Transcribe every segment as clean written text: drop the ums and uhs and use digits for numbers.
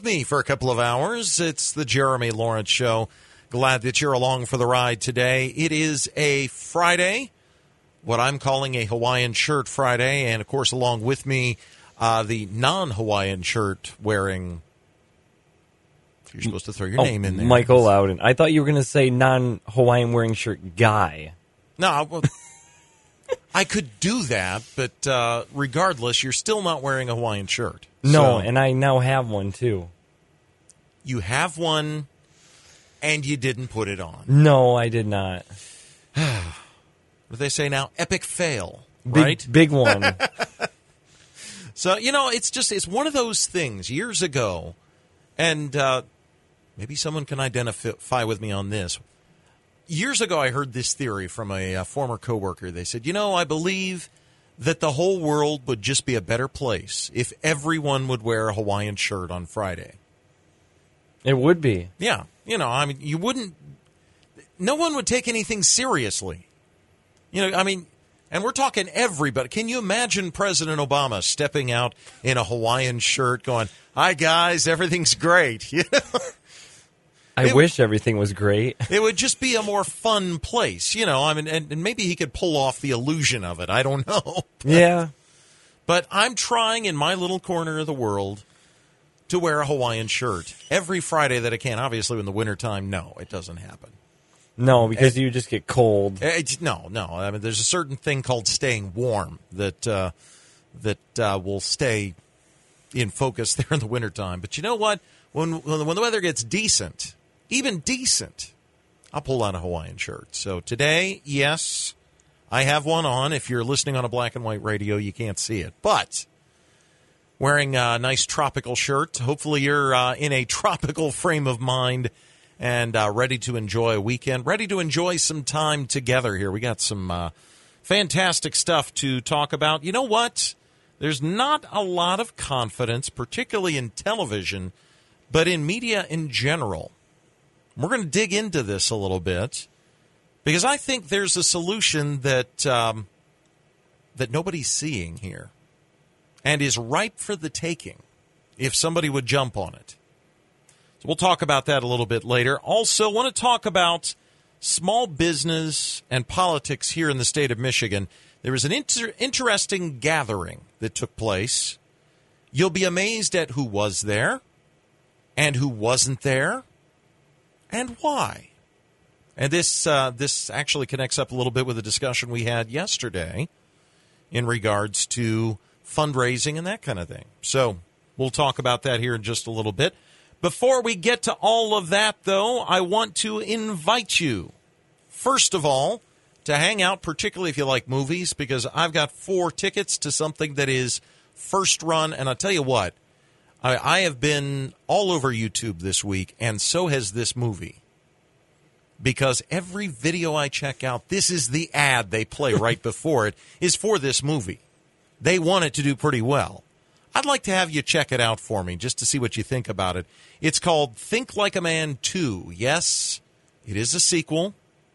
me for a couple of hours. It's the Jeremy Lawrence Show. Glad that you're along for the ride today. It is a Friday, what I'm calling a Hawaiian Shirt Friday, and, of course, along with me, the non-Hawaiian shirt wearing... You're supposed to throw your name in there. Michael Loudon. I thought you were going to say non-Hawaiian wearing shirt guy. No, well, I could do that, but regardless, you're still not wearing a Hawaiian shirt. No, and I now have one, too. You have one, and you didn't put it on. No, I did not. What do they say now? Epic fail, right? Big one. So, it's one of those things years ago, and maybe someone can identify with me on this. Years ago, I heard this theory from a former coworker. They said, I believe that the whole world would just be a better place if everyone would wear a Hawaiian shirt on Friday. It would be. Yeah. You wouldn't, no one would take anything seriously. And we're talking everybody. Can you imagine President Obama stepping out in a Hawaiian shirt going, "Hi, guys, everything's great." I wish everything was great. It would just be a more fun place, and maybe he could pull off the illusion of it. I don't know. Yeah. But I'm trying in my little corner of the world to wear a Hawaiian shirt every Friday that I can. Obviously, in the wintertime, no, it doesn't happen. No, because you just get cold. No. I mean, there's a certain thing called staying warm that will stay in focus there in the wintertime. But you know what? When the weather gets decent, even decent, I'll pull out a Hawaiian shirt. So today, yes, I have one on. If you're listening on a black and white radio, you can't see it. But wearing a nice tropical shirt, hopefully you're in a tropical frame of mind and ready to enjoy a weekend, ready to enjoy some time together here. We got some fantastic stuff to talk about. You know what? There's not a lot of confidence, particularly in television, but in media in general. We're going to dig into this a little bit because I think there's a solution that that nobody's seeing here and is ripe for the taking if somebody would jump on it. So we'll talk about that a little bit later. Also, want to talk about small business and politics here in the state of Michigan. There was an interesting gathering that took place. You'll be amazed at who was there and who wasn't there and why. And this actually connects up a little bit with the discussion we had yesterday in regards to fundraising and that kind of thing. So we'll talk about that here in just a little bit. Before we get to all of that, though, I want to invite you, first of all, to hang out, particularly if you like movies, because I've got 4 tickets to something that is first run. And I'll tell you what, I have been all over YouTube this week, and so has this movie. Because every video I check out, this is the ad they play right before it, is for this movie. They want it to do pretty well. I'd like to have you check it out for me just to see what you think about it. It's called Think Like a Man 2. Yes, it is a sequel.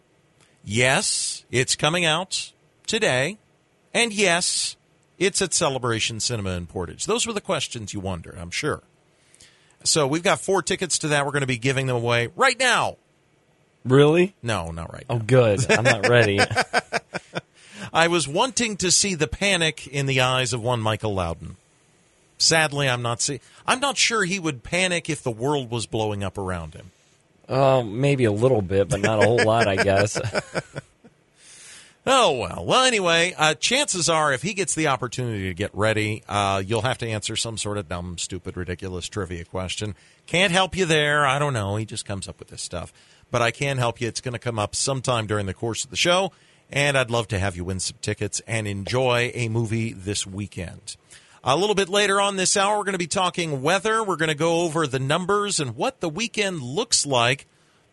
Yes, it's coming out today. And yes, it's at Celebration Cinema in Portage. Those were the questions you wonder, I'm sure. So we've got 4 tickets to that. We're going to be giving them away right now. Really? No, not right now. Oh, good. I'm not ready. I was wanting to see the panic in the eyes of one Michael Loudon. Sadly, I'm not sure he would panic if the world was blowing up around him. Maybe a little bit, but not a whole lot, I guess. Oh, well. Well, anyway, chances are if he gets the opportunity to get ready, you'll have to answer some sort of dumb, stupid, ridiculous trivia question. Can't help you there. I don't know. He just comes up with this stuff. But I can help you. It's going to come up sometime during the course of the show, and I'd love to have you win some tickets and enjoy a movie this weekend. A little bit later on this hour, we're going to be talking weather. We're going to go over the numbers and what the weekend looks like.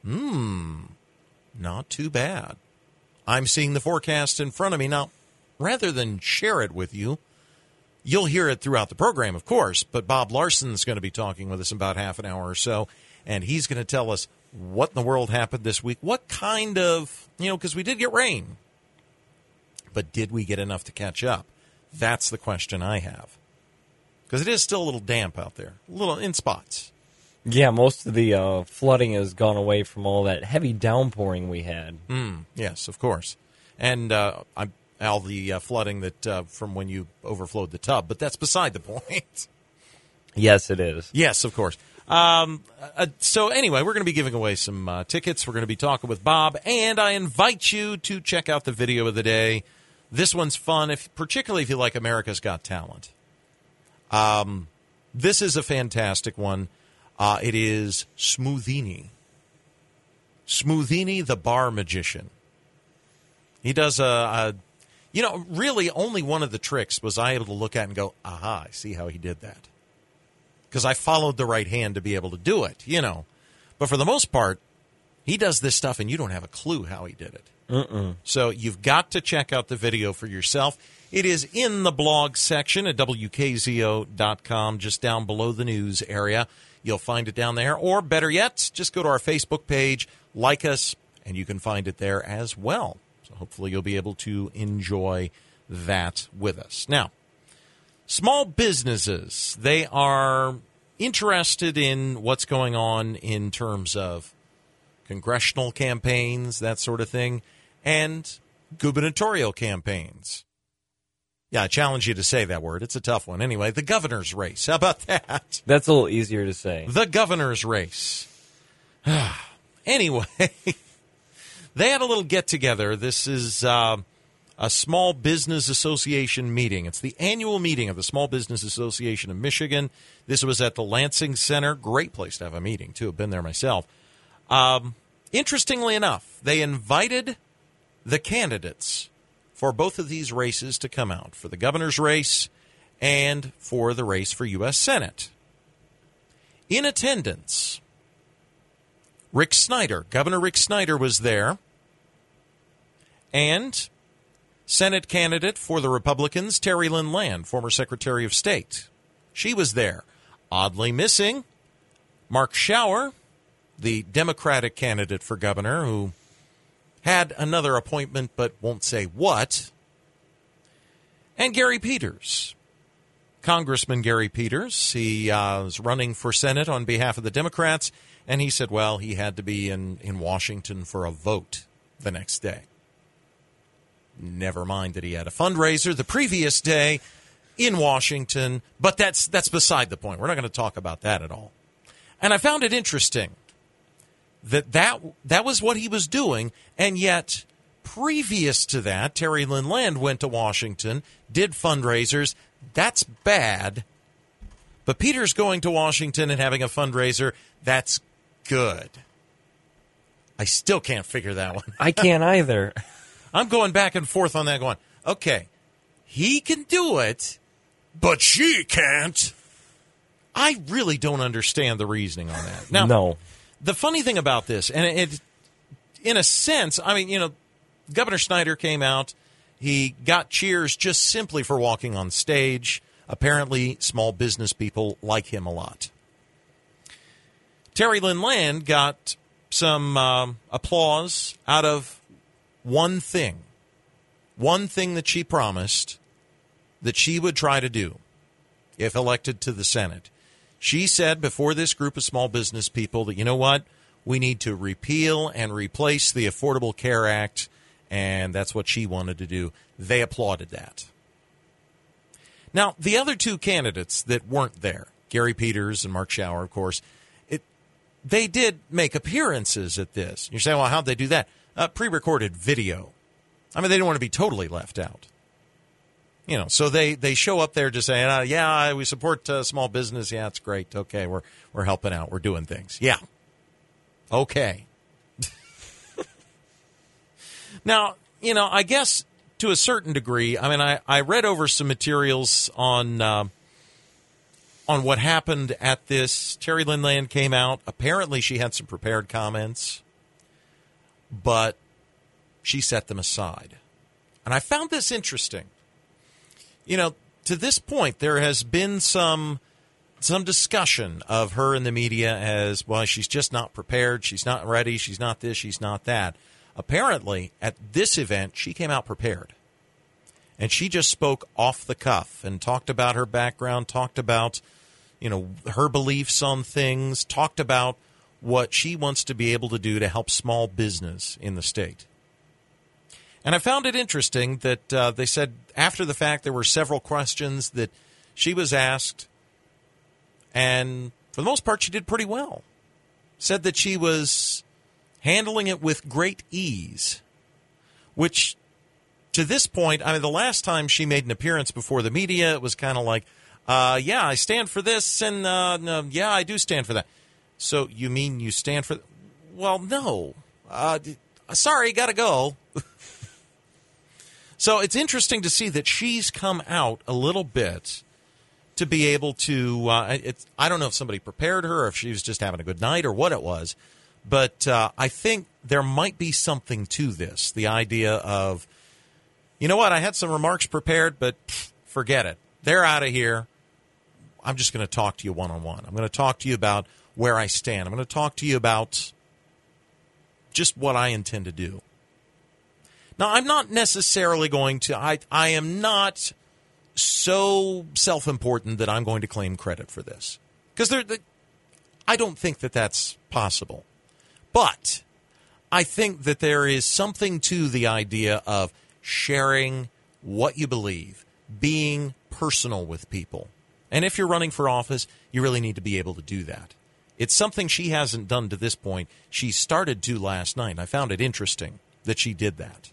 Not too bad. I'm seeing the forecast in front of me. Now, rather than share it with you, you'll hear it throughout the program, of course, but Bob Larson's going to be talking with us in about half an hour or so, and he's going to tell us what in the world happened this week. What kind of, because we did get rain, but did we get enough to catch up? That's the question I have. Because it is still a little damp out there, a little in spots. Yeah, most of the flooding has gone away from all that heavy downpouring we had. Yes, of course. And all the flooding that from when you overflowed the tub, but that's beside the point. Yes, it is. Yes, of course. So anyway, we're going to be giving away some tickets. We're going to be talking with Bob, and I invite you to check out the video of the day. This one's fun, particularly if you like America's Got Talent. This is a fantastic one. It is Smoothini. Smoothini, the bar magician. He does really only one of the tricks was I able to look at and go, aha, I see how he did that. Because I followed the right hand to be able to do it, But for the most part, he does this stuff and you don't have a clue how he did it. So you've got to check out the video for yourself. It is in the blog section at WKZO.com, just down below the news area. You'll find it down there. Or better yet, just go to our Facebook page, like us, and you can find it there as well. So hopefully you'll be able to enjoy that with us. Now, small businesses, they are interested in what's going on in terms of congressional campaigns, that sort of thing, and gubernatorial campaigns. Yeah, I challenge you to say that word. It's a tough one. Anyway, the governor's race. How about that? That's a little easier to say. The governor's race. Anyway, they had a little get-together. This is a Small Business Association meeting. It's the annual meeting of the Small Business Association of Michigan. This was at the Lansing Center. Great place to have a meeting, too. I've been there myself. Interestingly enough, they invited the candidates for both of these races to come out, for the governor's race and for the race for U.S. Senate. In attendance, Rick Snyder, Governor Rick Snyder was there, and Senate candidate for the Republicans, Terry Lynn Land, former Secretary of State. She was there. Oddly missing, Mark Schauer, the Democratic candidate for governor, who had another appointment but won't say what. And Gary Peters, Congressman Gary Peters. He was running for Senate on behalf of the Democrats, and he said, well, he had to be in Washington for a vote the next day. Never mind that he had a fundraiser the previous day in Washington, but that's beside the point. We're not going to talk about that at all. And I found it interesting that was what he was doing, and yet previous to that, Terry Lynn Land went to Washington, did fundraisers. That's bad. But Peters going to Washington and having a fundraiser, that's good. I still can't figure that one. I can't either. I'm going back and forth on that going, okay, he can do it, but she can't. I really don't understand the reasoning on that. Now, no. The funny thing about this, and it, in a sense, I mean, Governor Snyder came out. He got cheers just simply for walking on stage. Apparently, small business people like him a lot. Terry Lynn Land got some applause out of one thing that she promised that she would try to do if elected to the Senate. She said before this group of small business people that, you know what, we need to repeal and replace the Affordable Care Act, and that's what she wanted to do. They applauded that. Now, the other two candidates that weren't there, Gary Peters and Mark Schauer, of course, they did make appearances at this. You're saying, well, how'd they do that? Pre-recorded video. I mean, they didn't want to be totally left out. So they show up there just saying, yeah, we support small business. Yeah, it's great. Okay, we're helping out. We're doing things. Yeah. Okay. Now, I guess to a certain degree, I mean, I read over some materials on what happened at this. Terry Lynn Land came out. Apparently, she had some prepared comments, but she set them aside. And I found this interesting. To this point, there has been some discussion of her in the media as, well, she's just not prepared, she's not ready, she's not this, she's not that. Apparently, at this event, she came out prepared. And she just spoke off the cuff and talked about her background, talked about her beliefs on things, talked about what she wants to be able to do to help small business in the state. And I found it interesting that they said after the fact there were several questions that she was asked, and for the most part she did pretty well. Said that she was handling it with great ease, which to this point, the last time she made an appearance before the media, it was kind of like, yeah, I stand for this, and no, yeah, I do stand for that. So you mean you stand for... Well, no. Sorry, gotta go. So it's interesting to see that she's come out a little bit to be able to... I don't know if somebody prepared her or if she was just having a good night or what it was, but I think there might be something to this, the idea of, you know what, I had some remarks prepared, but forget it. They're out of here. I'm just going to talk to you one-on-one. I'm going to talk to you about where I stand. I'm going to talk to you about just what I intend to do. Now, I'm not necessarily going to, I am not so self-important that I'm going to claim credit for this. Because I don't think that that's possible. But I think that there is something to the idea of sharing what you believe, being personal with people. And if you're running for office, you really need to be able to do that. It's something she hasn't done to this point. She started to last night. I found it interesting that she did that.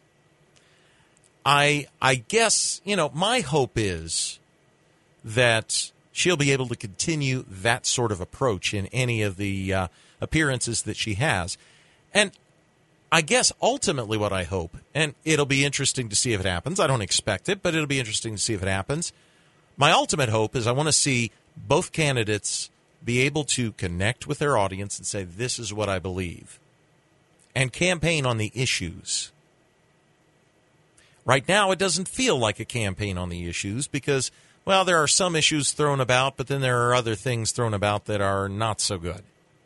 I guess, my hope is that she'll be able to continue that sort of approach in any of the appearances that she has. And I guess ultimately what I hope, and it'll be interesting to see if it happens. I don't expect it, but it'll be interesting to see if it happens. My ultimate hope is I want to see both candidates be able to connect with their audience and say, this is what I believe, and campaign on the issues. Right now, it doesn't feel like a campaign on the issues because, well, there are some issues thrown about, but then there are other things thrown about that are not so good.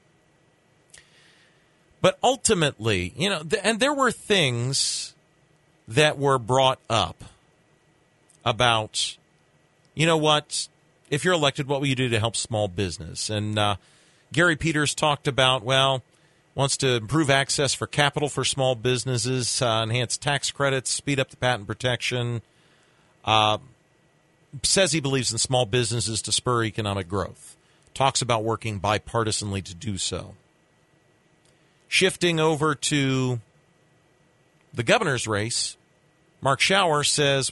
But ultimately, and there were things that were brought up about, you know what, if you're elected, what will you do to help small business? And Gary Peters talked about, wants to improve access for capital for small businesses, enhance tax credits, speed up the patent protection, says he believes in small businesses to spur economic growth, talks about working bipartisanly to do so. Shifting over to the governor's race, Mark Schauer says,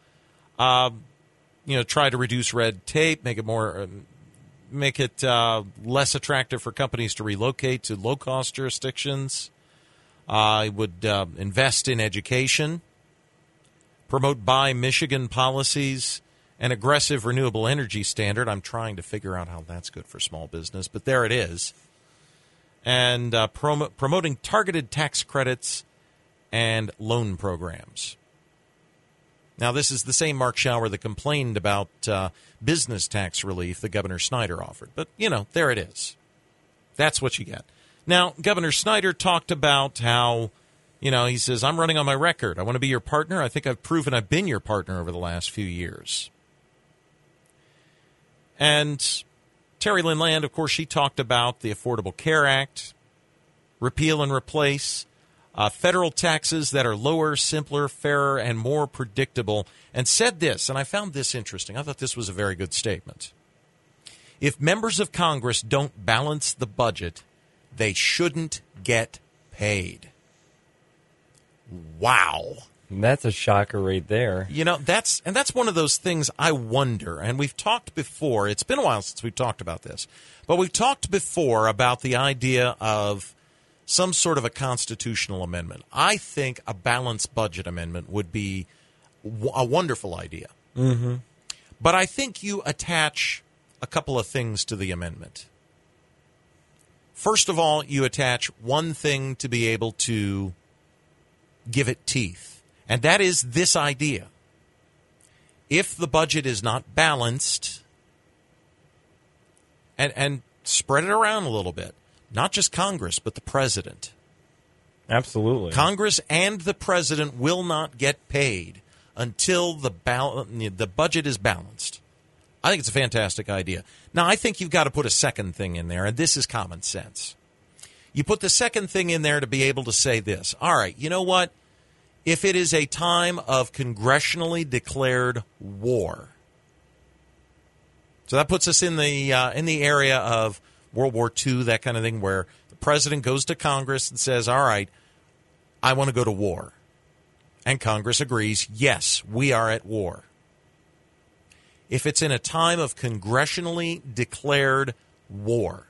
try to reduce red tape, make it less attractive for companies to relocate to low-cost jurisdictions. I would invest in education, promote Buy Michigan policies, an aggressive renewable energy standard. I'm trying to figure out how that's good for small business, but there it is. And promoting targeted tax credits and loan programs. Now, this is the same Mark Schauer that complained about business tax relief that Governor Snyder offered. But, there it is. That's what you get. Now, Governor Snyder talked about how, he says, I'm running on my record. I want to be your partner. I think I've proven I've been your partner over the last few years. And Terry Lynn Land, of course, she talked about the Affordable Care Act, repeal and replace, federal taxes that are lower, simpler, fairer, and more predictable, and said this, and I found this interesting. I thought this was a very good statement. If members of Congress don't balance the budget, they shouldn't get paid. Wow. That's a shocker right there. That's one of those things I wonder, and we've talked before. It's been a while since we've talked about this, but we've talked before about the idea of some sort of a constitutional amendment. I think a balanced budget amendment would be a wonderful idea. Mm-hmm. But I think you attach a couple of things to the amendment. First of all, you attach one thing to be able to give it teeth, and that is this idea. If the budget is not balanced, and spread it around a little bit, not just Congress, but the president. Absolutely. Congress and the president will not get paid until the budget is balanced. I think it's a fantastic idea. Now, I think you've got to put a second thing in there, and this is common sense. You put the second thing in there to be able to say this. All right, you know what? If it is a time of congressionally declared war, so that puts us in the area of World War II, that kind of thing, where the president goes to Congress and says, all right, I want to go to war. And Congress agrees, yes, we are at war. If it's in a time of congressionally declared war,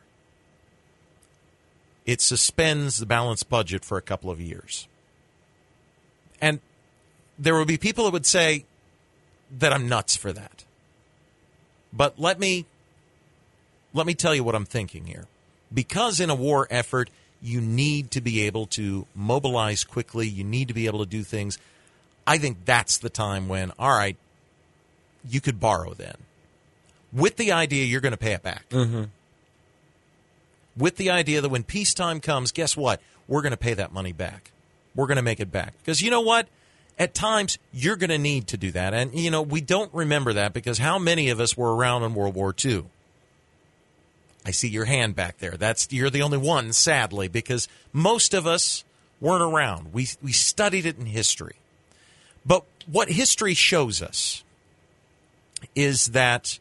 it suspends the balanced budget for a couple of years. And there will be people that would say that I'm nuts for that. But let me tell you what I'm thinking here. Because in a war effort, you need to be able to mobilize quickly. You need to be able to do things. I think that's the time when, all right, you could borrow then. With the idea you're going to pay it back. Mm-hmm. With the idea that when peacetime comes, guess what? We're going to pay that money back. We're going to make it back. Because you know what? At times, you're going to need to do that. And, we don't remember that because how many of us were around in World War II? I see your hand back there. You're the only one, sadly, because most of us weren't around. We studied it in history. But what history shows us is that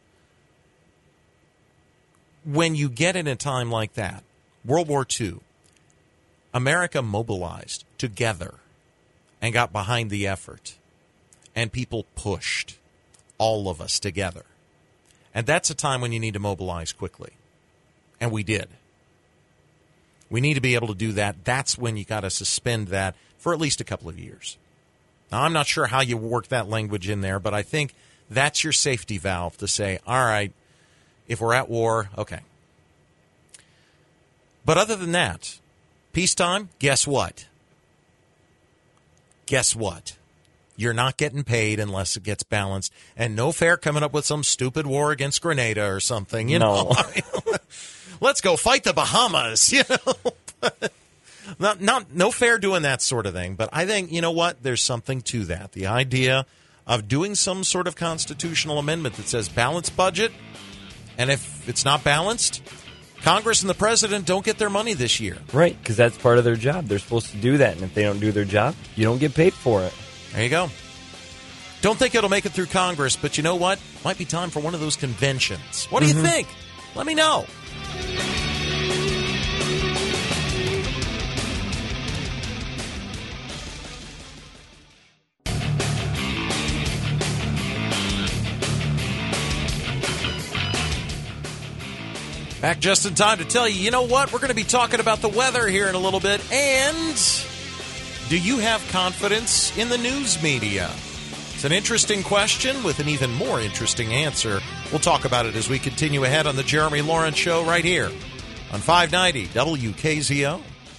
when you get in a time like that, World War II, America mobilized together and got behind the effort. And people pushed all of us together. And that's a time when you need to mobilize quickly. And we did. We need to be able to do that. That's when you got to suspend that for at least a couple of years. Now, I'm not sure how you work that language in there, but I think that's your safety valve to say, all right, if we're at war, okay. But other than that, peacetime, guess what? Guess what? You're not getting paid unless it gets balanced. And no fair coming up with some stupid war against Grenada or something. You know? Let's go fight the Bahamas, No fair doing that sort of thing. But I think, you know what? There's something to that. The idea of doing some sort of constitutional amendment that says balanced budget, and if it's not balanced, Congress and the president don't get their money this year. Right, because that's part of their job. They're supposed to do that, and if they don't do their job, you don't get paid for it. There you go. Don't think it'll make it through Congress, but you know what? Might be time for one of those conventions. What do you think? Let me know. Back just in time to tell you, you know what? We're going to be talking about the weather here in a little bit. And do you have confidence in the news media? It's an interesting question with an even more interesting answer. We'll talk about it as we continue ahead on the Jeremy Lawrence Show right here on 590 WKZO.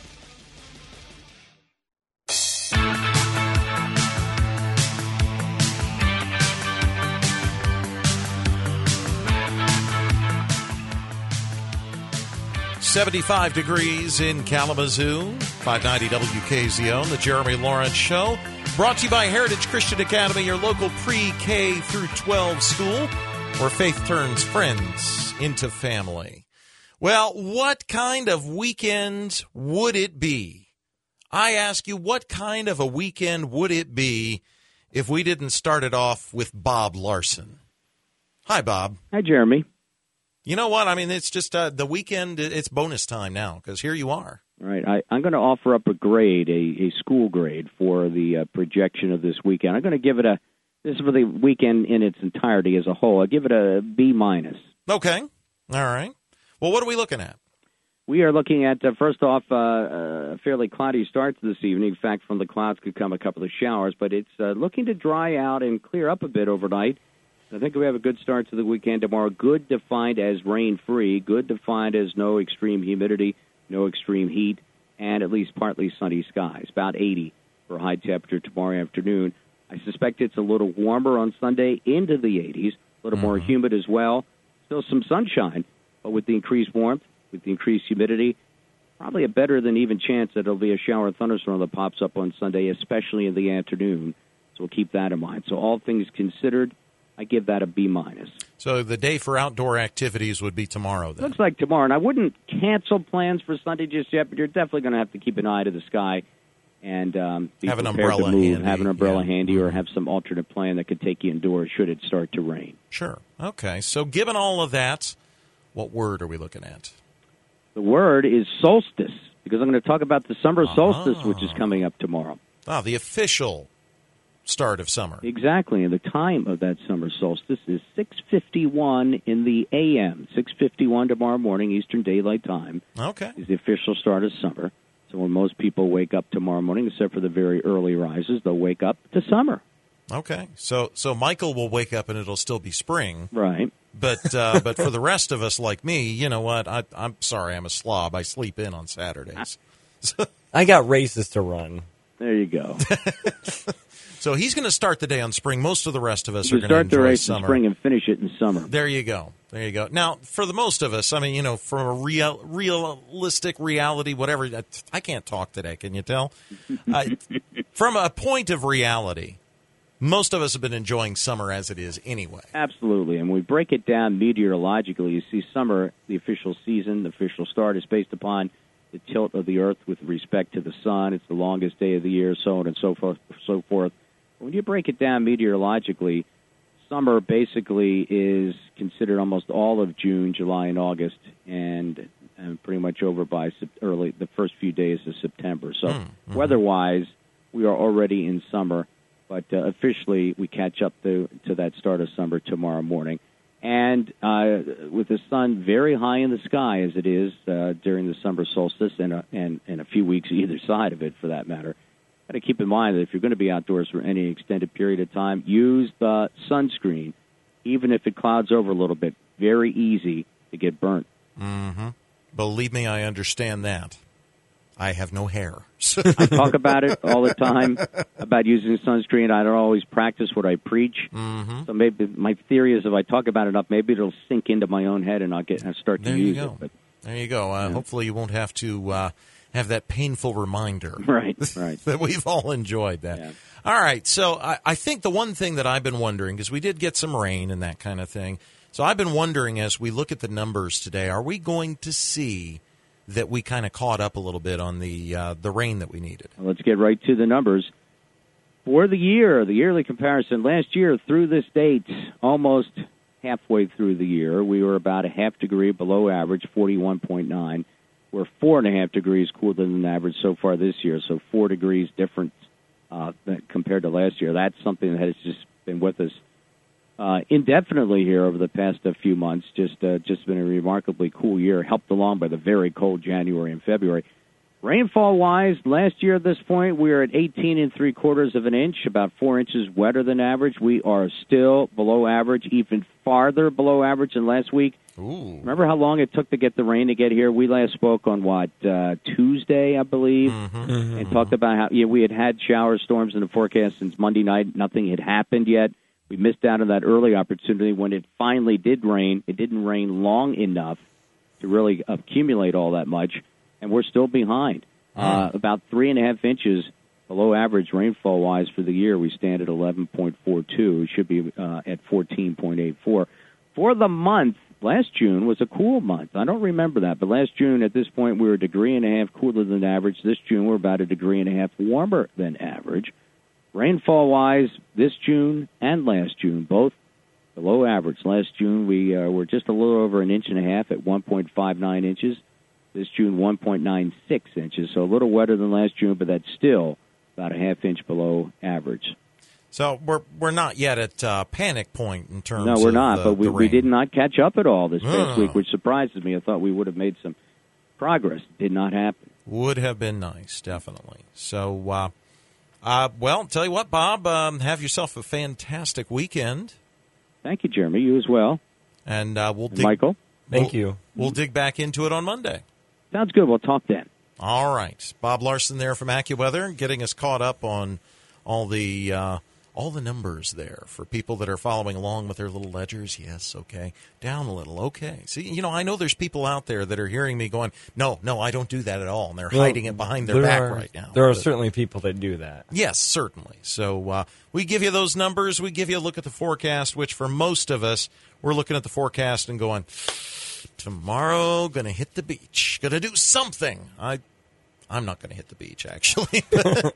.75 degrees in Kalamazoo, 590 WKZO, the Jeremy Lawrence Show. Brought to you by Heritage Christian Academy, your local pre-K through 12 school, where faith turns friends into family. Well, what kind of weekend would it be? I ask you, what kind of a weekend would it be if we didn't start it off with Bob Larson? Hi, Bob. Hi, Jeremy. You know what? I mean, it's just the weekend, it's bonus time now, because here you are. All right. I'm going to offer up a grade, a school grade for the projection of this weekend. I'm going to give it this is for the weekend in its entirety as a whole. I'll give it a B-. Okay. All right. Well, what are we looking at? We are looking at, first off, a fairly cloudy start to this evening. In fact, from the clouds could come a couple of showers, but it's looking to dry out and clear up a bit overnight. I think we have a good start to the weekend tomorrow. Good defined as rain-free, good defined as no extreme humidity, no extreme heat, and at least partly sunny skies. About 80 for high temperature tomorrow afternoon. I suspect it's a little warmer on Sunday into the 80s, a little more humid as well. Still some sunshine, but with the increased warmth, with the increased humidity, probably a better than even chance that there'll be a shower and thunderstorm that pops up on Sunday, especially in the afternoon. So we'll keep that in mind. So all things considered, I give that a B-. So the day for outdoor activities would be tomorrow then. Looks like tomorrow. And I wouldn't cancel plans for Sunday just yet, but you're definitely going to have to keep an eye to the sky and be have an prepared umbrella to move. handy. Have an umbrella Yeah. handy, or have some alternate plan that could take you indoors should it start to rain. Sure. Okay. So given all of that, what word are we looking at? The word is solstice, because I'm going to talk about the summer solstice, which is coming up tomorrow. The official start of summer. Exactly, and the time of that summer solstice is 6:51 in the a.m. 6:51 tomorrow morning, Eastern Daylight Time, Okay. is the official start of summer. So when most people wake up tomorrow morning, except for the very early rises, they'll wake up to summer. Okay. So Michael will wake up and it'll still be spring. Right. But for the rest of us like me, you know what? I'm sorry, I'm a slob. I sleep in on Saturdays. I got races to run. There you go. So he's going to start the day on spring. Most of the rest of us You are going to start the enjoy race summer. in spring and finish it in summer. There you go. There you go. Now, for the most of us, I mean, from a realistic reality, whatever. I can't talk today. Can you tell? From a point of reality, most of us have been enjoying summer as it is anyway. Absolutely. And when we break it down meteorologically, you see summer, the official season, the official start is based upon the tilt of the Earth with respect to the sun. It's the longest day of the year, so on and so forth. When you break it down meteorologically, summer basically is considered almost all of June, July, and August, and pretty much over by the first few days of September. So weather-wise, we are already in summer, but officially we catch up to that start of summer tomorrow morning. And with the sun very high in the sky, as it is during the summer solstice and a few weeks either side of it, for that matter, got to keep in mind that if you're going to be outdoors for any extended period of time, use the sunscreen, even if it clouds over a little bit. Very easy to get burnt. Mm-hmm. Believe me, I understand that. I have no hair. I talk about it all the time, about using sunscreen. I don't always practice what I preach. Mm-hmm. So maybe my theory is if I talk about it enough, maybe it'll sink into my own head and I'll start to use it. But, there you go. Hopefully you won't have to have that painful reminder. Right. That we've all enjoyed that. Yeah. All right. So I think the one thing that I've been wondering, because we did get some rain and that kind of thing, so I've been wondering as we look at the numbers today, are we going to see that we kind of caught up a little bit on the rain that we needed? Let's get right to the numbers. For the year, the yearly comparison, last year through this date, almost halfway through the year, we were about a half degree below average, 41.9. We're 4.5 degrees cooler than average so far this year, so 4 degrees different compared to last year. That's something that has just been with us indefinitely here over the past few months. Just been a remarkably cool year, helped along by the very cold January and February. Rainfall-wise, last year at this point, we were at 18 3/4 of an inch, about 4 inches wetter than average. We are still below average, even farther below average than last week. Ooh. Remember how long it took to get the rain to get here? We last spoke on, Tuesday, I believe, and talked about how we had shower storms in the forecast since Monday night. Nothing had happened yet. We missed out on that early opportunity. When it finally did rain, it didn't rain long enough to really accumulate all that much, and we're still behind. About 3.5 inches below average rainfall-wise for the year. We stand at 11.42. We should be at 14.84. For the month, last June was a cool month. I don't remember that, but last June at this point we were 1.5 degrees cooler than average. This June we're about 1.5 degrees warmer than average. Rainfall-wise, this June and last June, both below average. Last June we were just a little over 1.5 inches at 1.59 inches. This June 1.96 inches, so a little wetter than last June, but that's still about a half inch below average. So we're not yet at panic point in terms of No, we're not, but we rain. did not catch up at all this past week, which surprises me. I thought we would have made some progress. It did not happen. Would have been nice, definitely. So, well, tell you what, Bob, have yourself a fantastic weekend. Thank you, Jeremy. You as well. And we'll dig, Michael? Thank you. We'll dig back into it on Monday. Sounds good. We'll talk then. All right. Bob Larson there from AccuWeather, getting us caught up on all the all the numbers there for people that are following along with their little ledgers. Yes, okay. Down a little, okay. See, I know there's people out there that are hearing me going, no, I don't do that at all, and they're hiding it behind their back right now. There are certainly people that do that. Yes, certainly. So we give you those numbers. We give you a look at the forecast, which for most of us, we're looking at the forecast and going, tomorrow, going to hit the beach, going to do something. I'm not going to hit the beach, actually,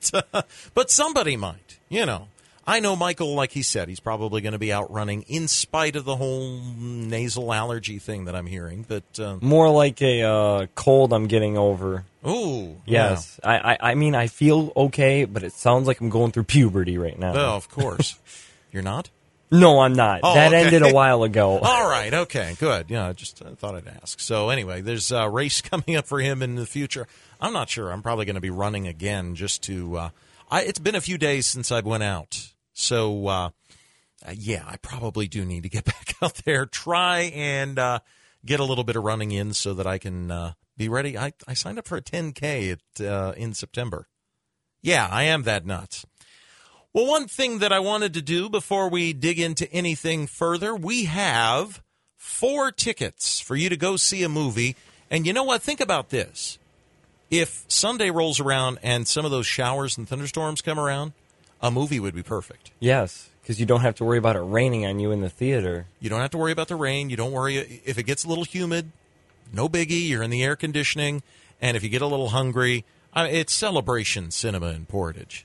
but somebody might, I know Michael, like he said, he's probably going to be out running in spite of the whole nasal allergy thing that I'm hearing. But more like a cold I'm getting over. Oh, yes. Yeah. I mean, I feel okay, but it sounds like I'm going through puberty right now. Oh, of course. You're not? No, I'm not. Oh, that okay. ended a while ago. All right. Okay. Good. Yeah. I just thought I'd ask. So anyway, there's a race coming up for him in the future. I'm not sure. I'm probably going to be running again just to. It's been a few days since I went out, so yeah, I probably do need to get back out there, try and get a little bit of running in so that I can be ready. I signed up for a 10K in September. Yeah, I am that nuts. Well, one thing that I wanted to do before we dig into anything further, we have 4 tickets for you to go see a movie. And you know what? Think about this. If Sunday rolls around and some of those showers and thunderstorms come around, a movie would be perfect. Yes, because you don't have to worry about it raining on you in the theater. You don't have to worry about the rain. You don't worry if it gets a little humid. No biggie. You're in the air conditioning. And if you get a little hungry, it's celebration cinema in Portage.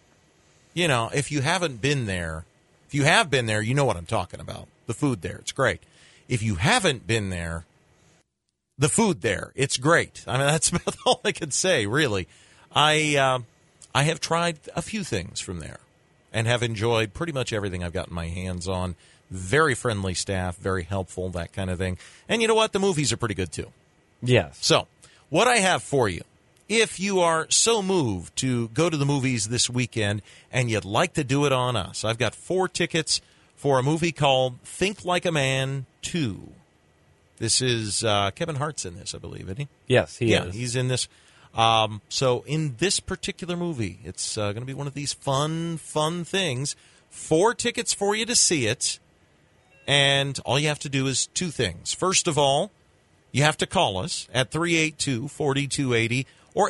If you haven't been there, if you have been there, you know what I'm talking about. The food there, it's great. If you haven't been there, the food there, it's great. I mean, that's about all I could say, really. I have tried a few things from there and have enjoyed pretty much everything I've gotten my hands on. Very friendly staff, very helpful, that kind of thing. And you know what? The movies are pretty good, too. Yes. So, what I have for you, if you are so moved to go to the movies this weekend and you'd like to do it on us, I've got 4 tickets for a movie called Think Like a Man 2. This is Kevin Hart's in this, I believe, isn't he? Yes, he is. Yeah, he's in this. So in this particular movie, it's going to be one of these fun things. 4 tickets for you to see it, and all you have to do is 2 things. First of all, you have to call us at 382-4280 or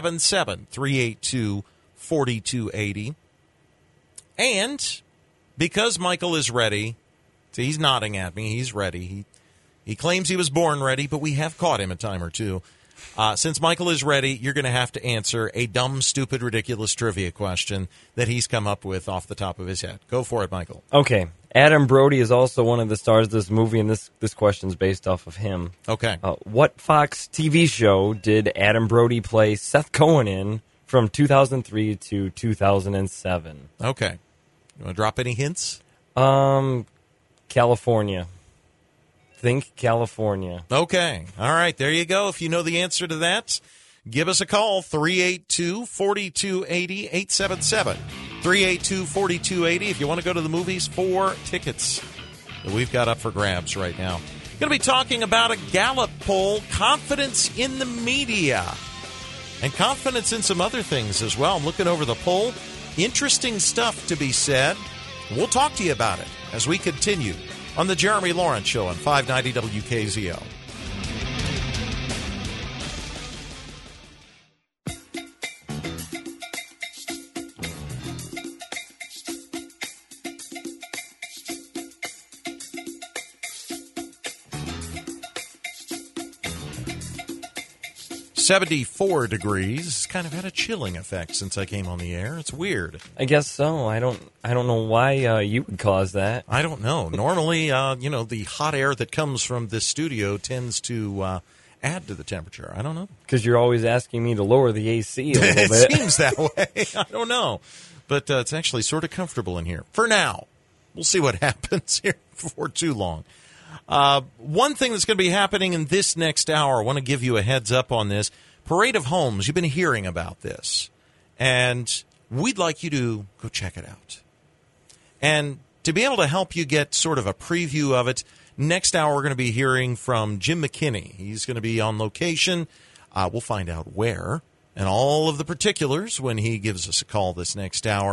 877-382-4280. And because Michael is ready, see, he's nodding at me, he's ready. He claims he was born ready, but we have caught him a time or two. Since Michael is ready, you're going to have to answer a dumb, stupid, ridiculous trivia question that he's come up with off the top of his head. Go for it, Michael. Okay. Adam Brody is also one of the stars of this movie, and this question's based off of him. Okay. What Fox TV show did Adam Brody play Seth Cohen in from 2003 to 2007? Okay. You want to drop any hints? California. Think California. Okay. All right. There you go. If you know the answer to that, give us a call, 382-4280, 877-382-4280. If you want to go to the movies, 4 tickets that we've got up for grabs right now. Going to be talking about a Gallup poll, confidence in the media, and confidence in some other things as well. I'm looking over the poll. Interesting stuff to be said. We'll talk to you about it as we continue on the Jeremy Lawrence Show on 590 WKZO. .74 degrees. Kind of had a chilling effect since I came on the air. It's weird. I guess so. I don't know why you would cause that. I don't know. Normally, the hot air that comes from this studio tends to add to the temperature. I don't know. Because you're always asking me to lower the AC a little bit. It seems that way. I don't know. But it's actually sort of comfortable in here. For now. We'll see what happens here for too long. One thing that's going to be happening in this next hour, I want to give you a heads up on this. Parade of Homes, you've been hearing about this. And we'd like you to go check it out. And to be able to help you get sort of a preview of it, next hour we're going to be hearing from Jim McKinney. He's going to be on location. We'll find out where and all of the particulars when he gives us a call this next hour.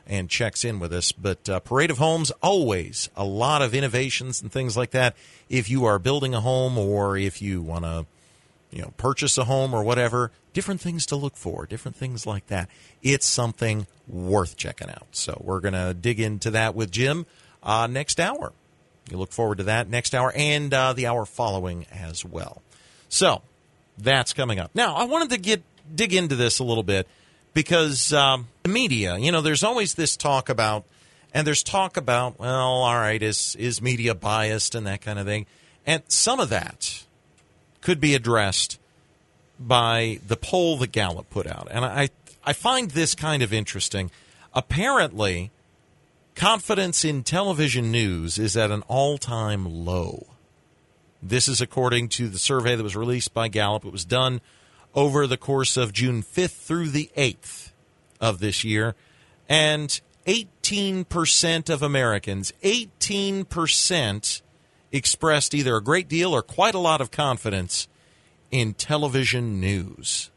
and checks in with us. But Parade of Homes, always a lot of innovations and things like that. If you are building a home or if you want to purchase a home or whatever, different things to look for, different things like that. It's something worth checking out. So we're going to dig into that with Jim next hour. You look forward to that next hour and the hour following as well. So that's coming up. Now, I wanted to dig into this a little bit because the media, there's always this talk about, well, all right, is media biased and that kind of thing. And some of that could be addressed by the poll that Gallup put out. And I find this kind of interesting. Apparently, confidence in television news is at an all-time low. This is according to the survey that was released by Gallup. It was done over the course of June 5th through the 8th of this year. And 18% of Americans, 18% expressed either a great deal or quite a lot of confidence in television news.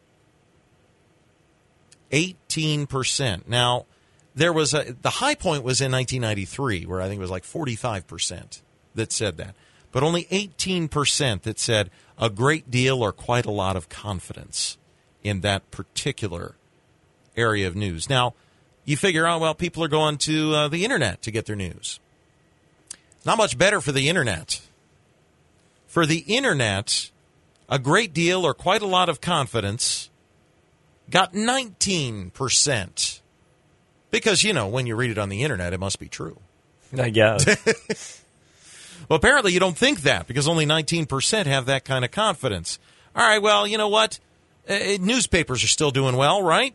18%. Now, there was the high point was in 1993, where I think it was like 45% that said that. But only 18% that said a great deal or quite a lot of confidence in that particular area of news. Now, you figure out, well, people are going to the Internet to get their news. Not much better for the Internet. For the Internet, a great deal or quite a lot of confidence got 19%. Because, when you read it on the Internet, it must be true. I guess. Well, apparently you don't think that because only 19% have that kind of confidence. All right, well, you know what? Newspapers are still doing well, right?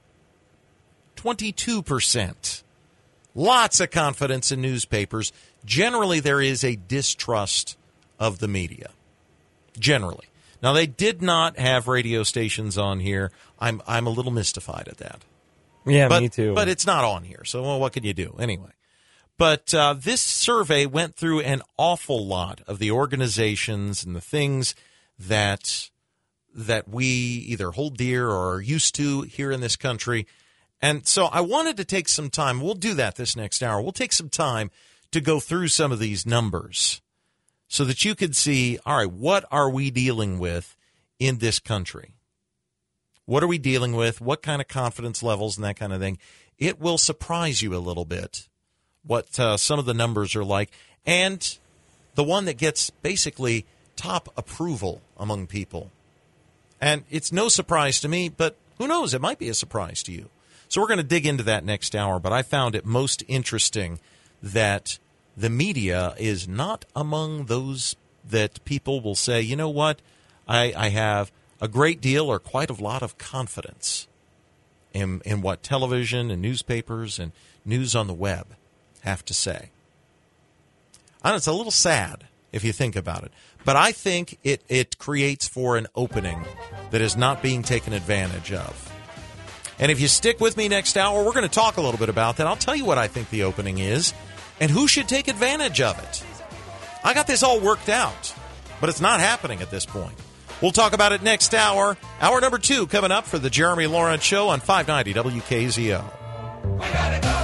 22%. Lots of confidence in newspapers. Generally, there is a distrust of the media. Generally. Now, they did not have radio stations on here. I'm a little mystified at that. Yeah, me too. But it's not on here, so what can you do? Anyway. But this survey went through an awful lot of the organizations and the things that we either hold dear or are used to here in this country. And so I wanted to take some time. We'll do that this next hour. We'll take some time to go through some of these numbers so that you could see, all right, what are we dealing with in this country? What are we dealing with? What kind of confidence levels and that kind of thing? It will surprise you a little bit what some of the numbers are like, and the one that gets basically top approval among people. And it's no surprise to me, but who knows? It might be a surprise to you. So we're going to dig into that next hour, but I found it most interesting that the media is not among those that people will say, you know what, I have a great deal or quite a lot of confidence in what television and newspapers and news on the web have to say. I know it's a little sad if you think about it, but I think it creates for an opening that is not being taken advantage of. And if you stick with me next hour, we're going to talk a little bit about that. I'll tell you what I think the opening is and who should take advantage of it. I got this all worked out, but it's not happening at this point. We'll talk about it next hour. Hour number 2 coming up for the Jeremy Lawrence Show on 590 WKZO. We gotta go.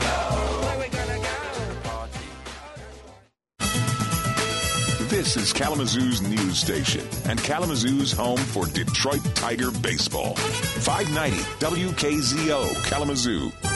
This is Kalamazoo's news station and Kalamazoo's home for Detroit Tiger baseball. 590 WKZO Kalamazoo.